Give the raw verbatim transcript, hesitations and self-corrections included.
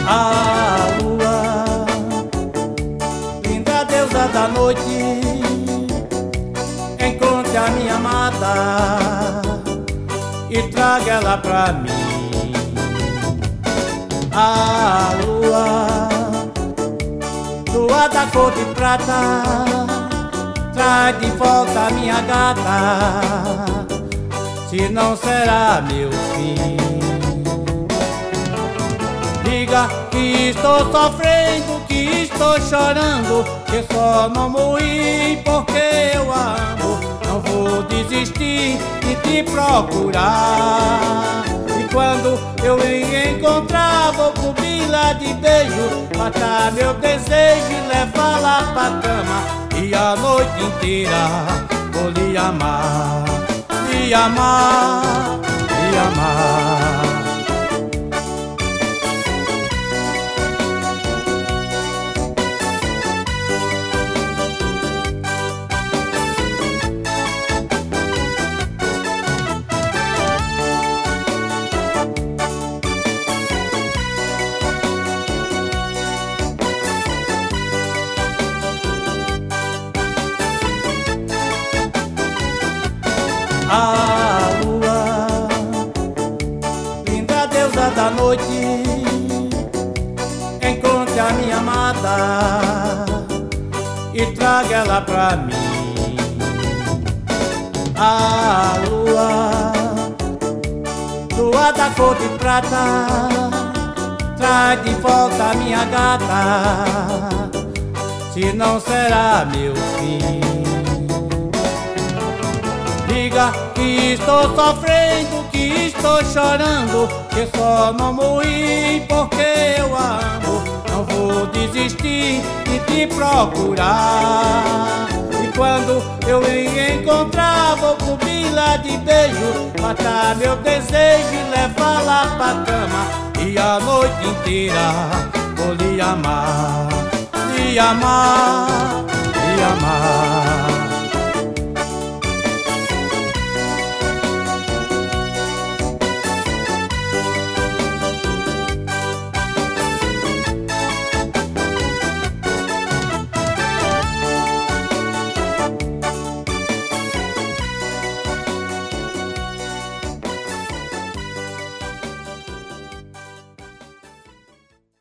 A lua, linda deusa da noite, encontre a minha amada e traga ela pra mim. A lua, lua da cor de prata, traz de volta a minha gata, se não será meu fim. Diga que estou sofrendo, que estou chorando, que só não morri porque eu amo. Não vou desistir de te procurar, e quando eu me encontrar vou cobri-la de beijo, matar meu desejo e levá-la pra cama, e a noite inteira vou lhe amar, lhe amar, lhe amar. A lua, linda deusa da noite, encontre a minha amada e traga ela pra mim. A lua, lua da cor de prata, traz de volta a minha gata, se não será meu fim. Diga que estou sofrendo, que estou chorando, que só não morri porque eu amo. Não vou desistir de te procurar, e quando eu me encontrar vou cobri-la de beijo, matar meu desejo e levá-la pra cama, e a noite inteira vou lhe amar, lhe amar, lhe amar.